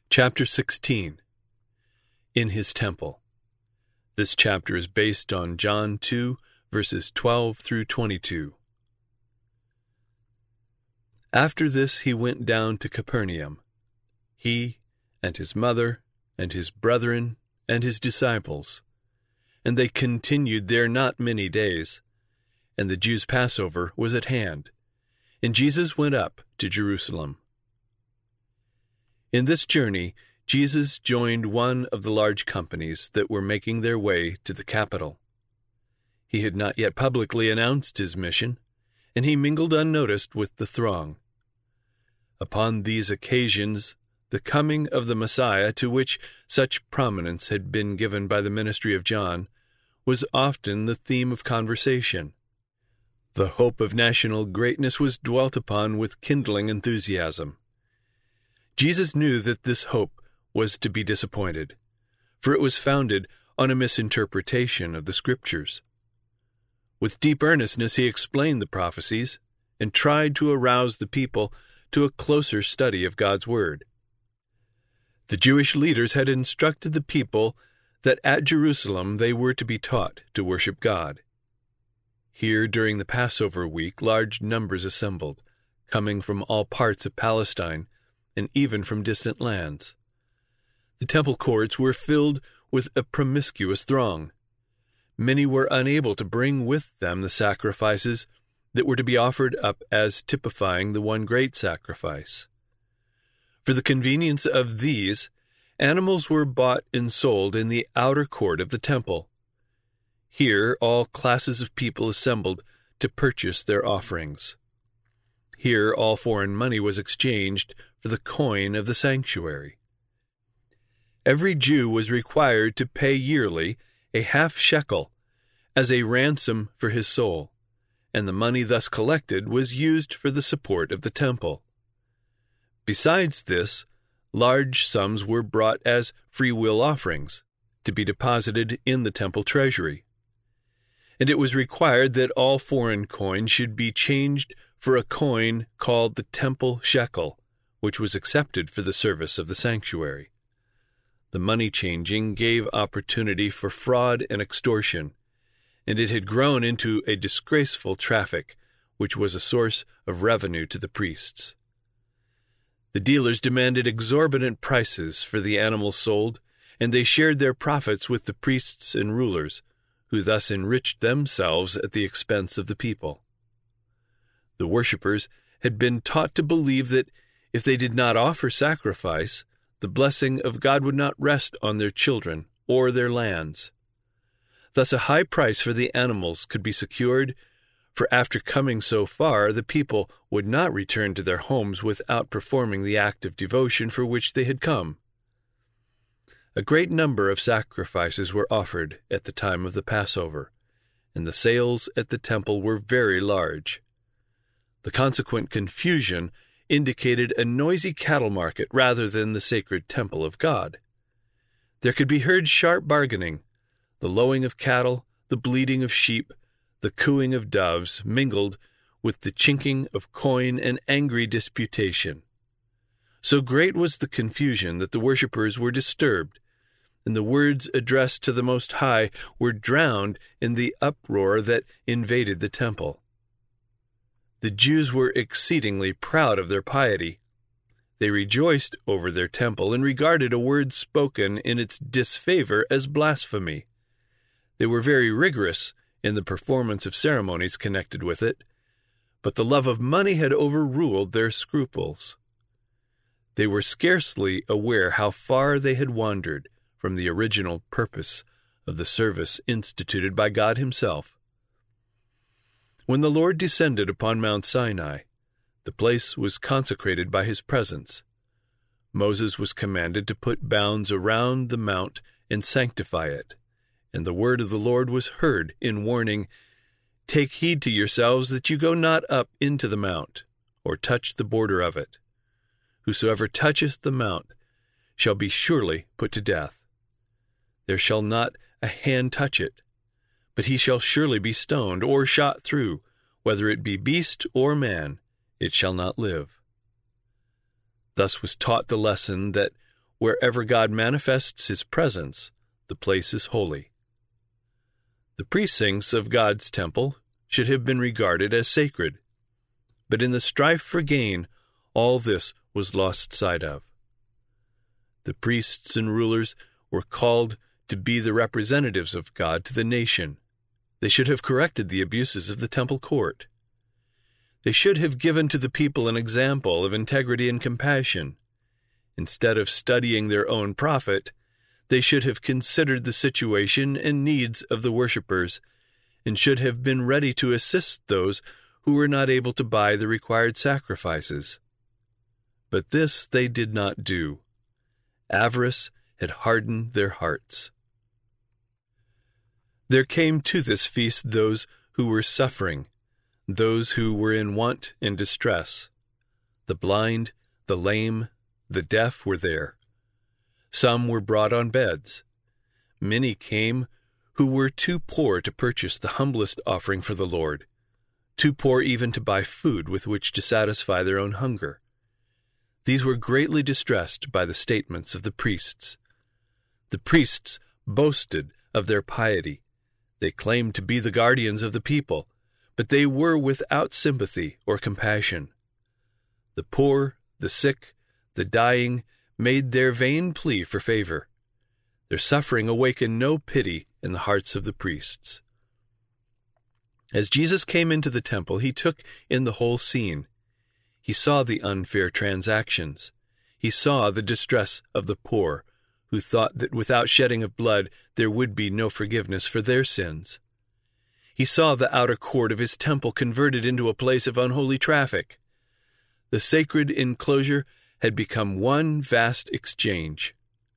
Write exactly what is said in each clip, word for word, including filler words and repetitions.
Chapter sixteen. In his temple. This chapter is based on John two, verses twelve through twenty-two. After this he went down to Capernaum, he and his mother and his brethren and his disciples. And they continued there not many days, and the Jews' Passover was at hand, and Jesus went up to Jerusalem. In this journey, Jesus joined one of the large companies that were making their way to the capital. He had not yet publicly announced his mission, and he mingled unnoticed with the throng. Upon these occasions, the coming of the Messiah, to which such prominence had been given by the ministry of John, was often the theme of conversation. The hope of national greatness was dwelt upon with kindling enthusiasm. Jesus knew that this hope was to be disappointed, for it was founded on a misinterpretation of the Scriptures. With deep earnestness he explained the prophecies and tried to arouse the people to a closer study of God's Word. The Jewish leaders had instructed the people that at Jerusalem they were to be taught to worship God. Here, during the Passover week, large numbers assembled, coming from all parts of Palestine and even from distant lands. The temple courts were filled with a promiscuous throng. Many were unable to bring with them the sacrifices that were to be offered up as typifying the one great sacrifice. For the convenience of these, animals were bought and sold in the outer court of the temple. Here all classes of people assembled to purchase their offerings. Here all foreign money was exchanged for the coin of the sanctuary. Every Jew was required to pay yearly a half shekel as a ransom for his soul, and the money thus collected was used for the support of the temple. Besides this, large sums were brought as free-will offerings to be deposited in the temple treasury. And it was required that all foreign coin should be changed for a coin called the temple shekel, which was accepted for the service of the sanctuary. The money changing gave opportunity for fraud and extortion, and it had grown into a disgraceful traffic, which was a source of revenue to the priests. The dealers demanded exorbitant prices for the animals sold, and they shared their profits with the priests and rulers, who thus enriched themselves at the expense of the people. The worshippers had been taught to believe that if they did not offer sacrifice, the blessing of God would not rest on their children or their lands. Thus a high price for the animals could be secured, for after coming so far, the people would not return to their homes without performing the act of devotion for which they had come. A great number of sacrifices were offered at the time of the Passover, and the sales at the temple were very large. The consequent confusion indicated a noisy cattle market rather than the sacred temple of God. There could be heard sharp bargaining, the lowing of cattle, the bleating of sheep, the cooing of doves, mingled with the chinking of coin and angry disputation. So great was the confusion that the worshippers were disturbed, and the words addressed to the Most High were drowned in the uproar that invaded the temple. The Jews were exceedingly proud of their piety. They rejoiced over their temple and regarded a word spoken in its disfavor as blasphemy. They were very rigorous in the performance of ceremonies connected with it, but the love of money had overruled their scruples. They were scarcely aware how far they had wandered from the original purpose of the service instituted by God Himself. When the Lord descended upon Mount Sinai, the place was consecrated by His presence. Moses was commanded to put bounds around the mount and sanctify it, and the word of the Lord was heard in warning, "Take heed to yourselves that you go not up into the mount, or touch the border of it. Whosoever toucheth the mount shall be surely put to death. There shall not a hand touch it, but he shall surely be stoned, or shot through, whether it be beast or man, it shall not live." Thus was taught the lesson that wherever God manifests his presence, the place is holy. The precincts of God's temple should have been regarded as sacred, but in the strife for gain, all this was lost sight of. The priests and rulers were called to be the representatives of God to the nation. They should have corrected the abuses of the temple court. They should have given to the people an example of integrity and compassion. Instead of studying their own profit, they should have considered the situation and needs of the worshippers, and should have been ready to assist those who were not able to buy the required sacrifices. But this they did not do. Avarice had hardened their hearts. There came to this feast those who were suffering, those who were in want and distress. The blind, the lame, the deaf were there. Some were brought on beds. Many came who were too poor to purchase the humblest offering for the Lord, too poor even to buy food with which to satisfy their own hunger. These were greatly distressed by the statements of the priests. The priests boasted of their piety. They claimed to be the guardians of the people, but they were without sympathy or compassion. The poor, the sick, the dying made their vain plea for favor. Their suffering awakened no pity in the hearts of the priests. As Jesus came into the temple, he took in the whole scene. He saw the unfair transactions. He saw the distress of the poor, who thought that without shedding of blood there would be no forgiveness for their sins. He saw the outer court of his temple converted into a place of unholy traffic. The sacred enclosure had become one vast exchange.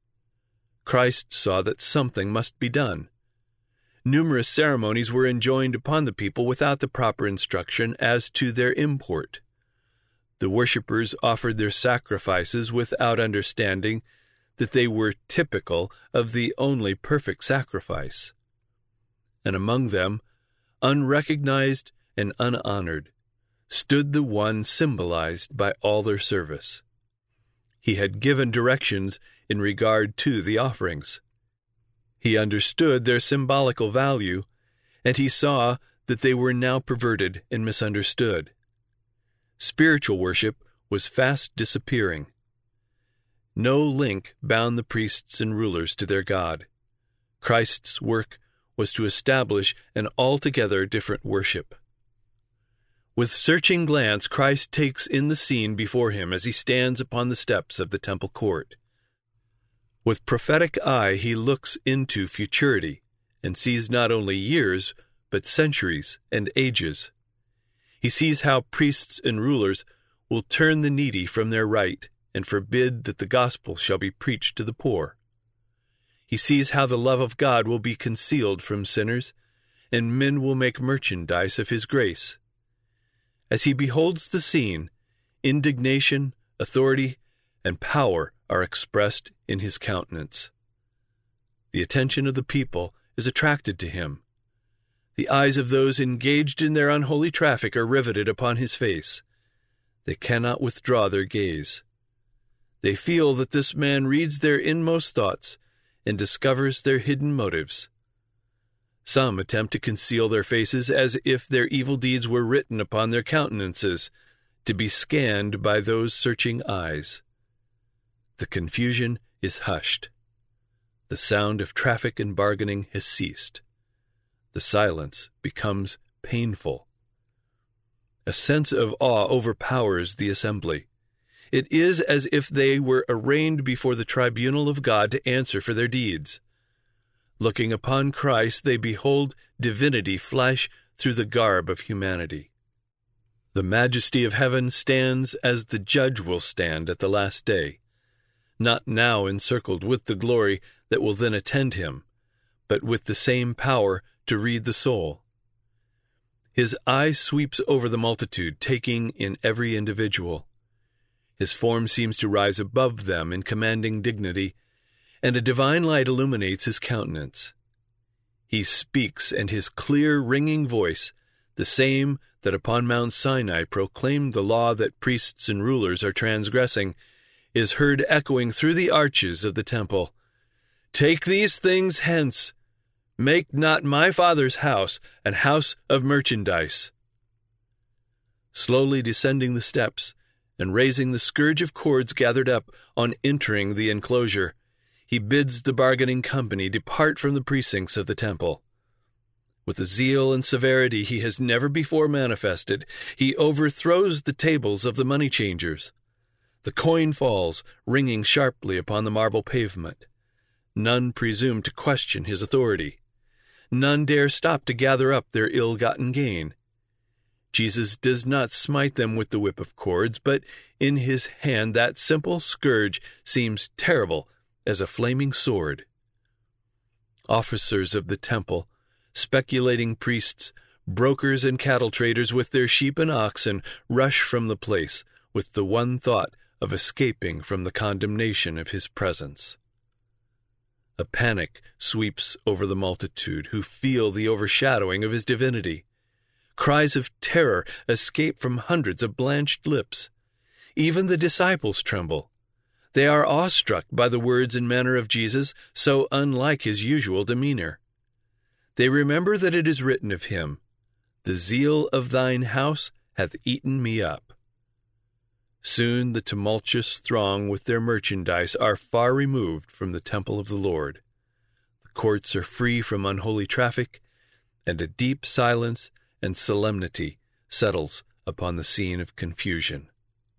Christ saw that something must be done. Numerous ceremonies were enjoined upon the people without the proper instruction as to their import. The worshippers offered their sacrifices without understanding that they were typical of the only perfect sacrifice. And among them, unrecognized and unhonored, stood the one symbolized by all their service. He had given directions in regard to the offerings. He understood their symbolical value, and he saw that they were now perverted and misunderstood. Spiritual worship was fast disappearing. No link bound the priests and rulers to their God. Christ's work was to establish an altogether different worship. With searching glance, Christ takes in the scene before him as he stands upon the steps of the temple court. With prophetic eye, he looks into futurity and sees not only years, but centuries and ages. He sees how priests and rulers will turn the needy from their right and forbid that the gospel shall be preached to the poor. He sees how the love of God will be concealed from sinners, and men will make merchandise of his grace. As he beholds the scene, indignation, authority, and power are expressed in his countenance. The attention of the people is attracted to him. The eyes of those engaged in their unholy traffic are riveted upon his face. They cannot withdraw their gaze. They feel that this man reads their inmost thoughts and discovers their hidden motives. Some attempt to conceal their faces as if their evil deeds were written upon their countenances, to be scanned by those searching eyes. The confusion is hushed. The sound of traffic and bargaining has ceased. The silence becomes painful. A sense of awe overpowers the assembly. It is as if they were arraigned before the tribunal of God to answer for their deeds. Looking upon Christ, they behold divinity flash through the garb of humanity. The majesty of heaven stands as the judge will stand at the last day, not now encircled with the glory that will then attend him, but with the same power to read the soul. His eye sweeps over the multitude, taking in every individual. His form seems to rise above them in commanding dignity, and a divine light illuminates his countenance. He speaks, and his clear, ringing voice, the same that upon Mount Sinai proclaimed the law that priests and rulers are transgressing, is heard echoing through the arches of the temple, "Take these things hence. Make not my Father's house an house of merchandise." Slowly descending the steps and raising the scourge of cords gathered up on entering the enclosure, he bids the bargaining company depart from the precincts of the temple. With a zeal and severity he has never before manifested, he overthrows the tables of the money changers. The coin falls, ringing sharply upon the marble pavement. None presume to question his authority. None dare stop to gather up their ill-gotten gain. Jesus does not smite them with the whip of cords, but in his hand that simple scourge seems terrible as a flaming sword. Officers of the temple, speculating priests, brokers and cattle traders with their sheep and oxen rush from the place with the one thought of escaping from the condemnation of his presence. A panic sweeps over the multitude who feel the overshadowing of his divinity. Cries of terror escape from hundreds of blanched lips. Even the disciples tremble. They are awestruck by the words and manner of Jesus, so unlike his usual demeanor. They remember that it is written of him, "The zeal of thine house hath eaten me up." Soon the tumultuous throng with their merchandise are far removed from the temple of the Lord. The courts are free from unholy traffic, and a deep silence and solemnity settles upon the scene of confusion.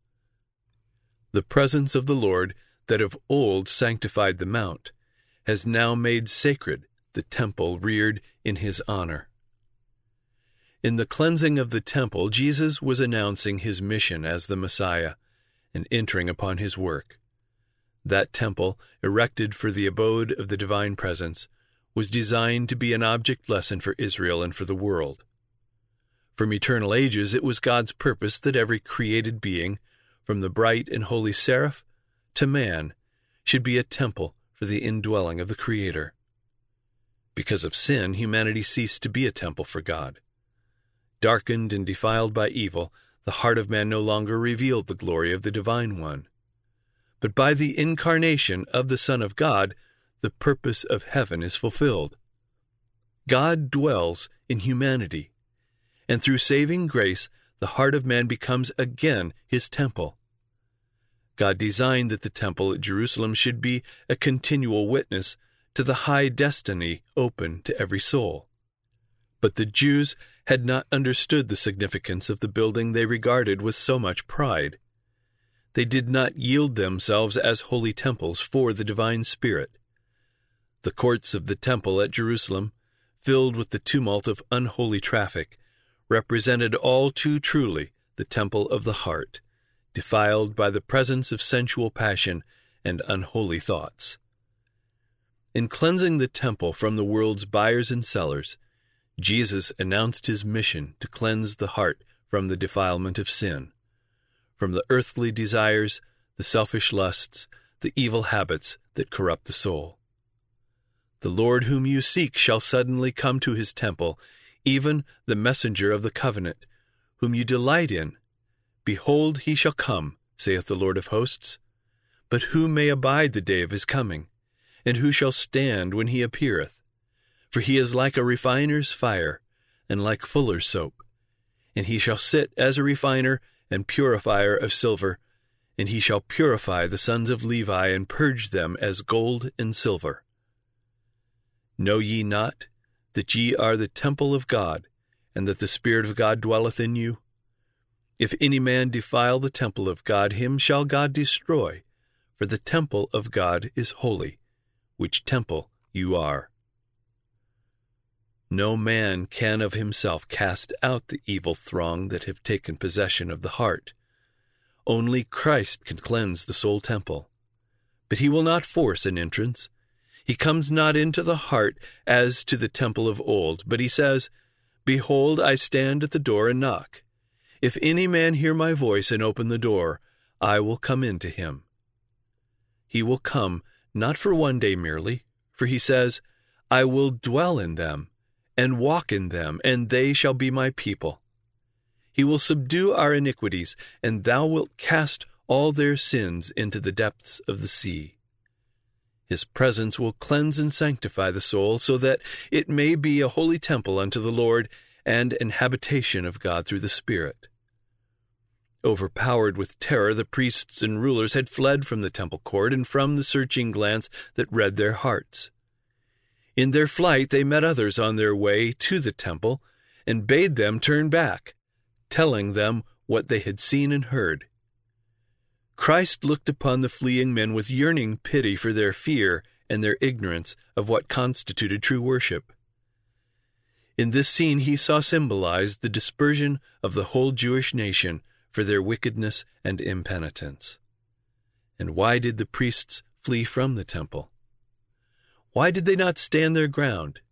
The presence of the Lord that of old sanctified the mount has now made sacred the temple reared in his honor. In the cleansing of the temple, Jesus was announcing his mission as the Messiah and entering upon his work. That temple, erected for the abode of the divine presence, was designed to be an object lesson for Israel and for the world. From eternal ages, it was God's purpose that every created being, from the bright and holy seraph to man, should be a temple for the indwelling of the Creator. Because of sin, humanity ceased to be a temple for God. Darkened and defiled by evil, the heart of man no longer revealed the glory of the Divine One. But by the incarnation of the Son of God, the purpose of heaven is fulfilled. God dwells in humanity, and through saving grace, the heart of man becomes again his temple. God designed that the temple at Jerusalem should be a continual witness to the high destiny open to every soul. But the Jews had not understood the significance of the building they regarded with so much pride. They did not yield themselves as holy temples for the divine Spirit. The courts of the temple at Jerusalem, filled with the tumult of unholy traffic, represented all too truly the temple of the heart, defiled by the presence of sensual passion and unholy thoughts. In cleansing the temple from the world's buyers and sellers, Jesus announced his mission to cleanse the heart from the defilement of sin, from the earthly desires, the selfish lusts, the evil habits that corrupt the soul. The Lord whom you seek shall suddenly come to his temple, even the messenger of the covenant, whom you delight in. Behold, he shall come, saith the Lord of hosts. But who may abide the day of his coming? And who shall stand when he appeareth? For he is like a refiner's fire, and like fuller's soap. And he shall sit as a refiner and purifier of silver, and he shall purify the sons of Levi, and purge them as gold and silver. Know ye not that ye are the temple of God, and that the Spirit of God dwelleth in you? If any man defile the temple of God, him shall God destroy, for the temple of God is holy, which temple you are. No man can of himself cast out the evil throng that have taken possession of the heart. Only Christ can cleanse the soul temple. But he will not force an entrance. He comes not into the heart as to the temple of old, but he says, Behold, I stand at the door and knock. If any man hear my voice and open the door, I will come in to him. He will come not for one day merely, for he says, I will dwell in them, and walk in them, and they shall be my people. He will subdue our iniquities, and thou wilt cast all their sins into the depths of the sea. His presence will cleanse and sanctify the soul so that it may be a holy temple unto the Lord and an habitation of God through the Spirit. Overpowered with terror, the priests and rulers had fled from the temple court and from the searching glance that read their hearts. In their flight they met others on their way to the temple and bade them turn back, telling them what they had seen and heard. Christ looked upon the fleeing men with yearning pity for their fear and their ignorance of what constituted true worship. In this scene he saw symbolized the dispersion of the whole Jewish nation for their wickedness and impenitence. And why did the priests flee from the temple? Why did they not stand their ground?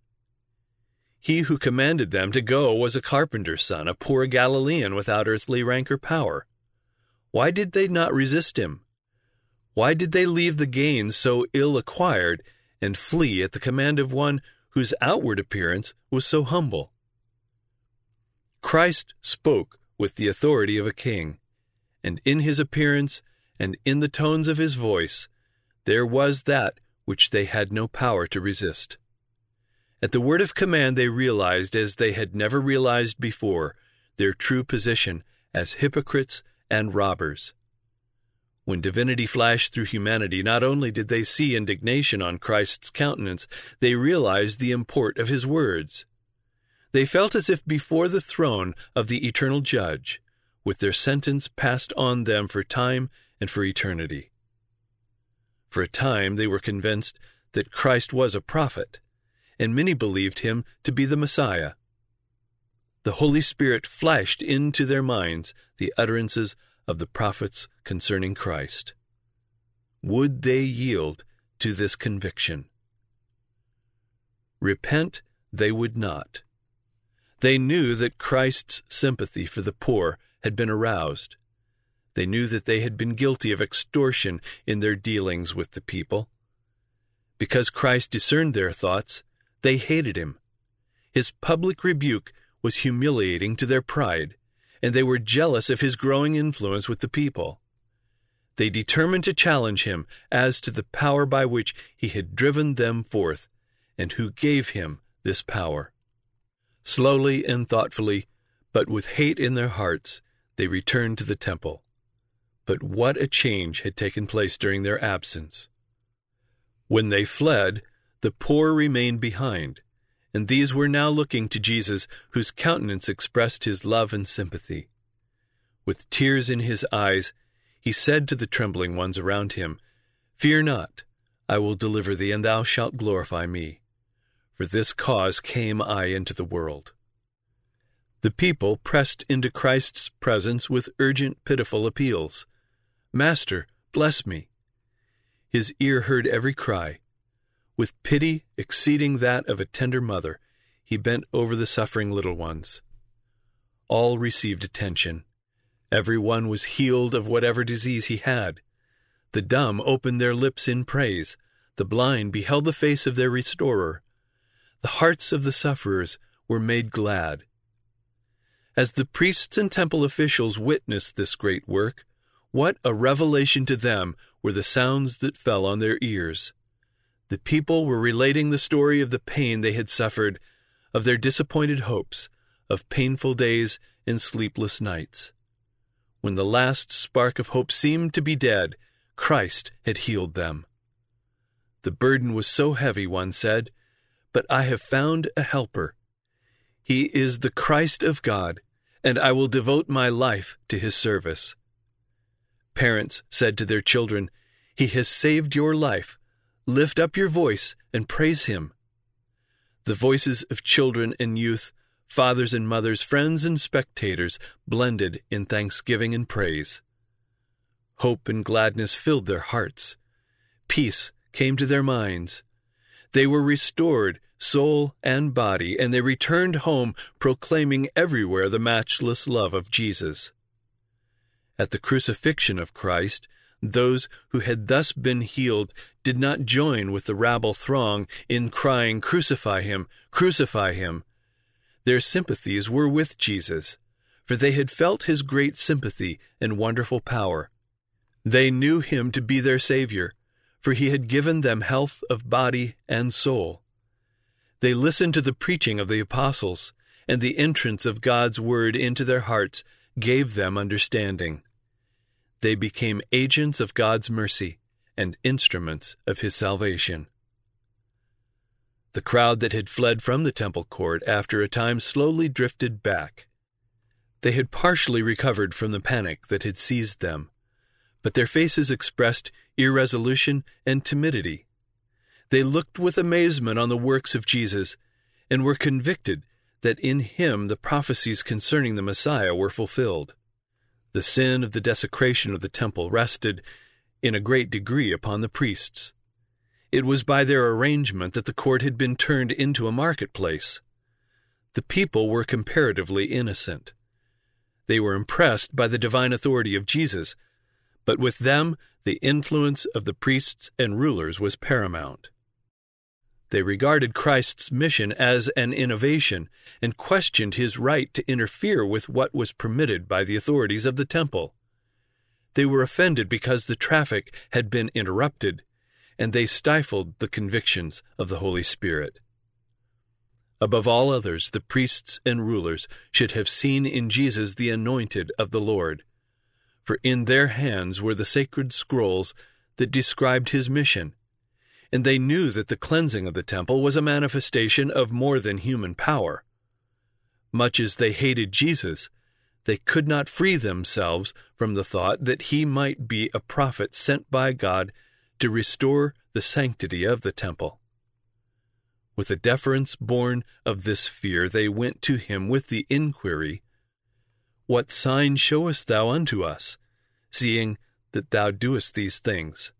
He who commanded them to go was a carpenter's son, a poor Galilean without earthly rank or power. Why did they not resist him? Why did they leave the gains so ill acquired and flee at the command of one whose outward appearance was so humble? Christ spoke with the authority of a king, and in his appearance and in the tones of his voice there was that which they had no power to resist. At the word of command they realized, as they had never realized before, their true position as hypocrites and robbers. When divinity flashed through humanity, not only did they see indignation on Christ's countenance, they realized the import of his words. They felt as if before the throne of the eternal Judge, with their sentence passed on them for time and for eternity. For a time they were convinced that Christ was a prophet, and many believed him to be the Messiah. The Holy Spirit flashed into their minds the utterances of the prophets concerning Christ. Would they yield to this conviction? Repent they would not. They knew that Christ's sympathy for the poor had been aroused. They knew that they had been guilty of extortion in their dealings with the people. Because Christ discerned their thoughts, they hated him. His public rebuke was humiliating to their pride, and they were jealous of his growing influence with the people. They determined to challenge him as to the power by which he had driven them forth, and who gave him this power. Slowly and thoughtfully, but with hate in their hearts, they returned to the temple. But what a change had taken place during their absence! When they fled, the poor remained behind, and these were now looking to Jesus, whose countenance expressed his love and sympathy. With tears in his eyes, he said to the trembling ones around him, "Fear not, I will deliver thee, and thou shalt glorify me. For this cause came I into the world." The people pressed into Christ's presence with urgent, pitiful appeals. "Master, bless me." His ear heard every cry. With pity exceeding that of a tender mother, he bent over the suffering little ones. All received attention. Every one was healed of whatever disease he had. The dumb opened their lips in praise. The blind beheld the face of their restorer. The hearts of the sufferers were made glad. As the priests and temple officials witnessed this great work, what a revelation to them were the sounds that fell on their ears. The people were relating the story of the pain they had suffered, of their disappointed hopes, of painful days and sleepless nights. When the last spark of hope seemed to be dead, Christ had healed them. The burden was so heavy, one said, but I have found a helper. He is the Christ of God, and I will devote my life to his service. Parents said to their children, "He has saved your life. Lift up your voice and praise him." The voices of children and youth, fathers and mothers, friends and spectators blended in thanksgiving and praise. Hope and gladness filled their hearts. Peace came to their minds. They were restored, soul and body, and they returned home proclaiming everywhere the matchless love of Jesus. At the crucifixion of Christ, those who had thus been healed did not join with the rabble throng in crying, "Crucify him! Crucify him!" Their sympathies were with Jesus, for they had felt his great sympathy and wonderful power. They knew him to be their Savior, for he had given them health of body and soul. They listened to the preaching of the apostles, and the entrance of God's word into their hearts gave them understanding. They became agents of God's mercy and instruments of his salvation. The crowd that had fled from the temple court after a time slowly drifted back. They had partially recovered from the panic that had seized them, but their faces expressed irresolution and timidity. They looked with amazement on the works of Jesus and were convicted that in him the prophecies concerning the Messiah were fulfilled. The sin of the desecration of the temple rested in a great degree upon the priests. It was by their arrangement that the court had been turned into a marketplace. The people were comparatively innocent. They were impressed by the divine authority of Jesus, but with them the influence of the priests and rulers was paramount. They regarded Christ's mission as an innovation and questioned his right to interfere with what was permitted by the authorities of the temple. They were offended because the traffic had been interrupted, and they stifled the convictions of the Holy Spirit. Above all others, the priests and rulers should have seen in Jesus the anointed of the Lord, for in their hands were the sacred scrolls that described his mission, and they knew that the cleansing of the temple was a manifestation of more than human power. Much as they hated Jesus, they could not free themselves from the thought that he might be a prophet sent by God to restore the sanctity of the temple. With a deference born of this fear, they went to him with the inquiry, "What sign showest thou unto us, seeing that thou doest these things?"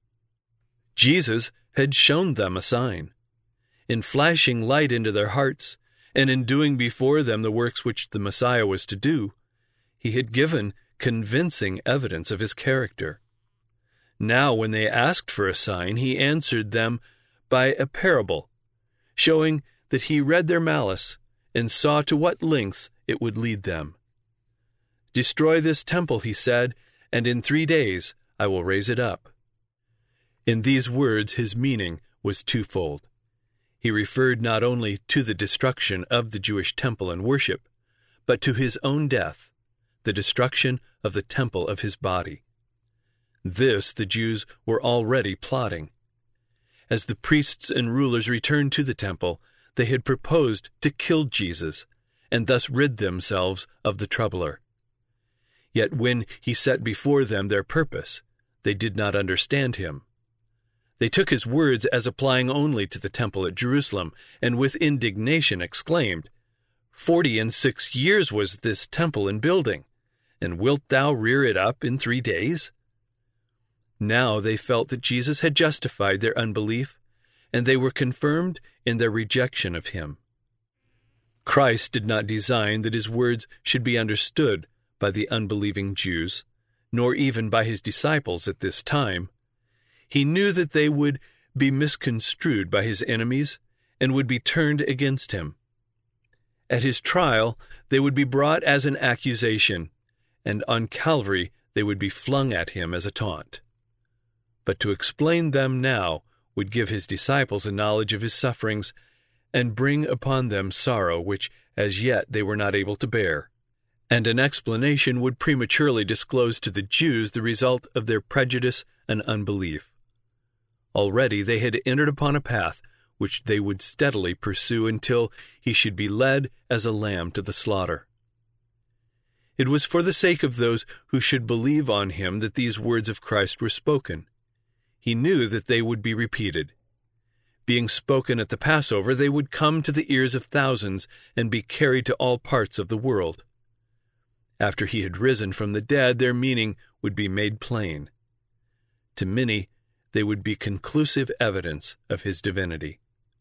Jesus had shown them a sign. In flashing light into their hearts, and in doing before them the works which the Messiah was to do, he had given convincing evidence of his character. Now, when they asked for a sign, he answered them by a parable, showing that he read their malice and saw to what lengths it would lead them. "Destroy this temple," he said, "and in three days I will raise it up." In these words his meaning was twofold. He referred not only to the destruction of the Jewish temple and worship, but to his own death, the destruction of the temple of his body. This the Jews were already plotting. As the priests and rulers returned to the temple, they had proposed to kill Jesus, and thus rid themselves of the troubler. Yet when he set before them their purpose, they did not understand him. They took his words as applying only to the temple at Jerusalem, and with indignation exclaimed, "Forty and six years was this temple in building, and wilt thou rear it up in three days?" Now they felt that Jesus had justified their unbelief, and they were confirmed in their rejection of him. Christ did not design that his words should be understood by the unbelieving Jews, nor even by his disciples at this time. He knew that they would be misconstrued by his enemies and would be turned against him. At his trial, they would be brought as an accusation, and on Calvary they would be flung at him as a taunt. But to explain them now would give his disciples a knowledge of his sufferings and bring upon them sorrow which as yet they were not able to bear. And an explanation would prematurely disclose to the Jews the result of their prejudice and unbelief. Already they had entered upon a path which they would steadily pursue until he should be led as a lamb to the slaughter. It was for the sake of those who should believe on him that these words of Christ were spoken. He knew that they would be repeated. Being spoken at the Passover, they would come to the ears of thousands and be carried to all parts of the world. After he had risen from the dead, their meaning would be made plain. To many, they would be conclusive evidence of his divinity.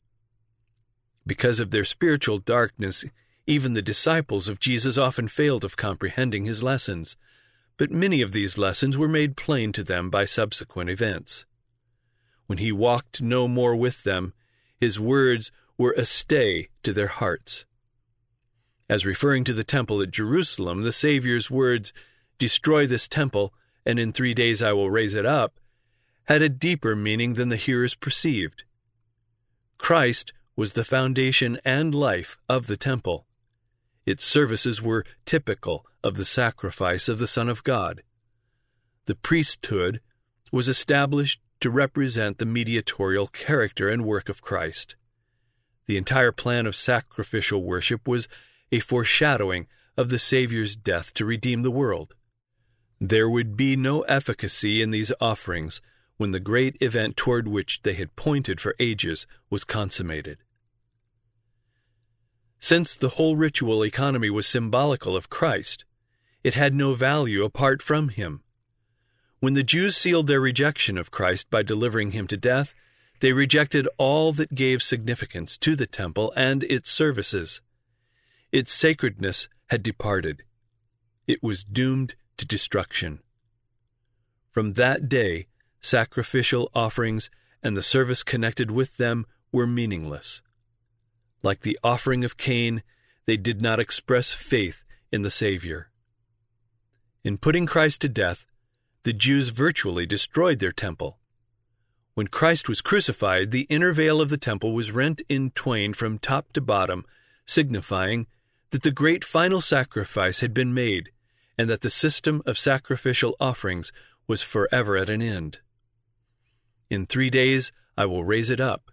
Because of their spiritual darkness, even the disciples of Jesus often failed of comprehending his lessons, but many of these lessons were made plain to them by subsequent events. When he walked no more with them, his words were a stay to their hearts. As referring to the temple at Jerusalem, the Savior's words, "Destroy this temple, and in three days I will raise it up, had a deeper meaning than the hearers perceived. Christ was the foundation and life of the temple. Its services were typical of the sacrifice of the Son of God. The priesthood was established to represent the mediatorial character and work of Christ. The entire plan of sacrificial worship was a foreshadowing of the Savior's death to redeem the world. There would be no efficacy in these offerings when the great event toward which they had pointed for ages was consummated. Since the whole ritual economy was symbolical of Christ, it had no value apart from him. When the Jews sealed their rejection of Christ by delivering him to death, they rejected all that gave significance to the temple and its services. Its sacredness had departed. It was doomed to destruction. From that day, sacrificial offerings and the service connected with them were meaningless. Like the offering of Cain, they did not express faith in the Savior. In putting Christ to death, the Jews virtually destroyed their temple. When Christ was crucified, the inner veil of the temple was rent in twain from top to bottom, signifying that the great final sacrifice had been made, and that the system of sacrificial offerings was forever at an end. In three days I will raise it up.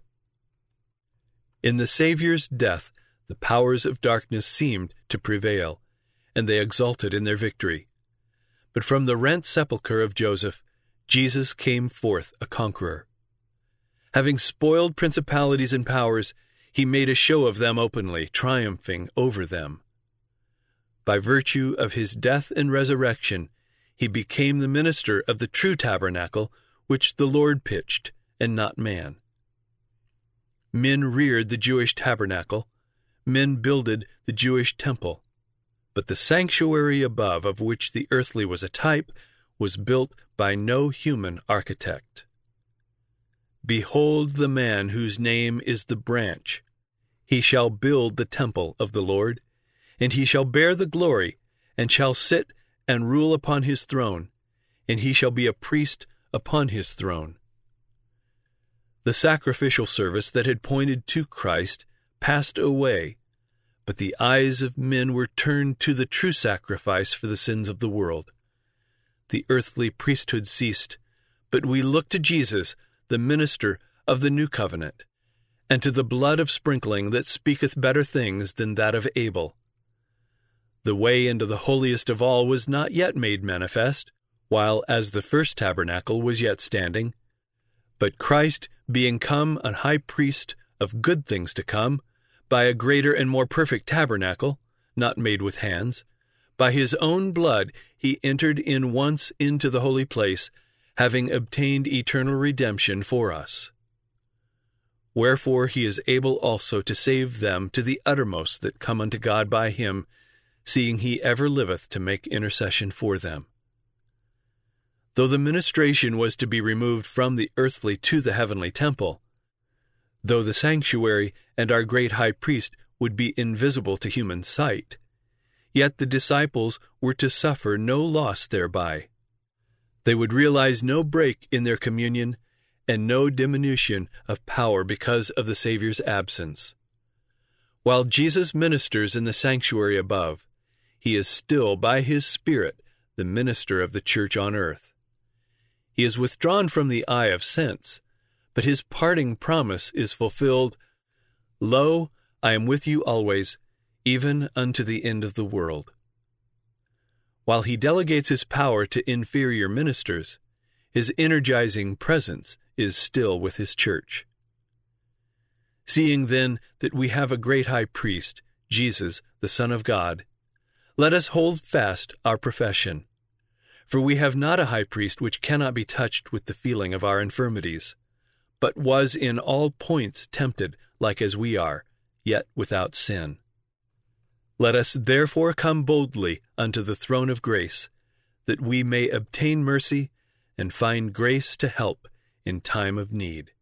In the Savior's death, the powers of darkness seemed to prevail, and they exulted in their victory. But from the rent sepulchre of Joseph, Jesus came forth a conqueror. Having spoiled principalities and powers, he made a show of them openly, triumphing over them. By virtue of his death and resurrection, he became the minister of the true tabernacle, which the Lord pitched, and not man. Men reared the Jewish tabernacle, men builded the Jewish temple, but the sanctuary above, of which the earthly was a type, was built by no human architect. Behold the man whose name is the branch. He shall build the temple of the Lord, and he shall bear the glory, and shall sit and rule upon his throne, and he shall be a priest upon his throne. The sacrificial service that had pointed to Christ passed away, but the eyes of men were turned to the true sacrifice for the sins of the world. The earthly priesthood ceased, but we look to Jesus, the minister of the new covenant, and to the blood of sprinkling that speaketh better things than that of Abel. The way into the holiest of all was not yet made manifest, while as the first tabernacle was yet standing. But Christ, being come a high priest of good things to come, by a greater and more perfect tabernacle, not made with hands, by his own blood he entered in once into the holy place, having obtained eternal redemption for us. Wherefore he is able also to save them to the uttermost that come unto God by him, seeing he ever liveth to make intercession for them. Though the ministration was to be removed from the earthly to the heavenly temple, though the sanctuary and our great high priest would be invisible to human sight, yet the disciples were to suffer no loss thereby. They would realize no break in their communion and no diminution of power because of the Savior's absence. While Jesus ministers in the sanctuary above, he is still by his Spirit the minister of the church on earth. He is withdrawn from the eye of sense, but his parting promise is fulfilled, Lo, I am with you always, even unto the end of the world. While he delegates his power to inferior ministers, his energizing presence is still with his church. Seeing then that we have a great high priest, Jesus, the Son of God, let us hold fast our profession. For we have not a high priest which cannot be touched with the feeling of our infirmities, but was in all points tempted like as we are, yet without sin. Let us therefore come boldly unto the throne of grace, that we may obtain mercy and find grace to help in time of need.